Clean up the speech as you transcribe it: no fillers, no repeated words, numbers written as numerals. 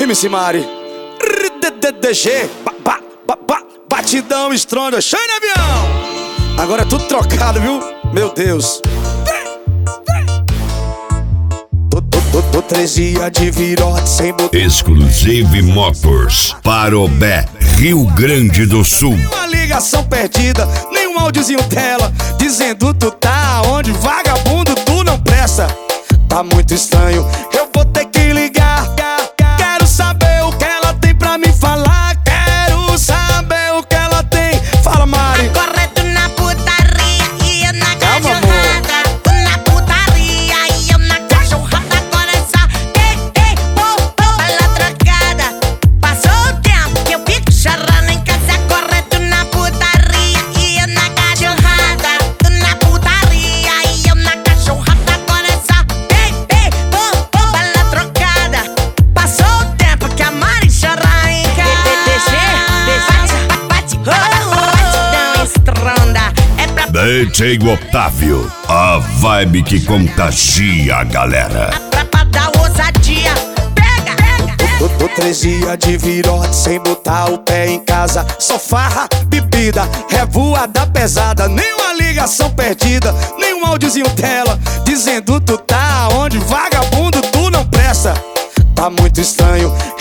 MC Mari, DDG, batidão, estronda, cheio de avião. Agora é tudo trocado, viu? Meu Deus. Tô 3 dias de virote sem botar. Exclusive Motors, Parobé, Rio Grande do Sul. Nenhuma ligação perdida, nenhum áudiozinho tela dizendo tu tá onde, vagabundo, tu não presta. Tá muito estranho, eu vou ter que ligar. Quero saber o que ela tem pra me falar. Quero saber o que ela tem. Fala, Mari. Agora tu na putaria e eu na cachorrada. Tu na putaria e eu na cachorrada. Agora é só bala trocada. Passou o tempo que eu fico chorando em casa. Agora tu na putaria e eu na cachorrada. Tu na putaria e eu na cachorrada. Agora é só bala trocada. Passou o tempo que a Mari chora em casa. Batidão estronda. É pra DJ Otávio, a vibe que contagia a galera. pra dar ousadia. Pega, Tô 3 dias de virote sem botar o pé em casa. Só farra, bebida, revoada pesada. Nenhuma ligação perdida, nenhum áudiozinho tela dizendo tu tá onde, vagabundo, tu não presta. Tá muito estranho,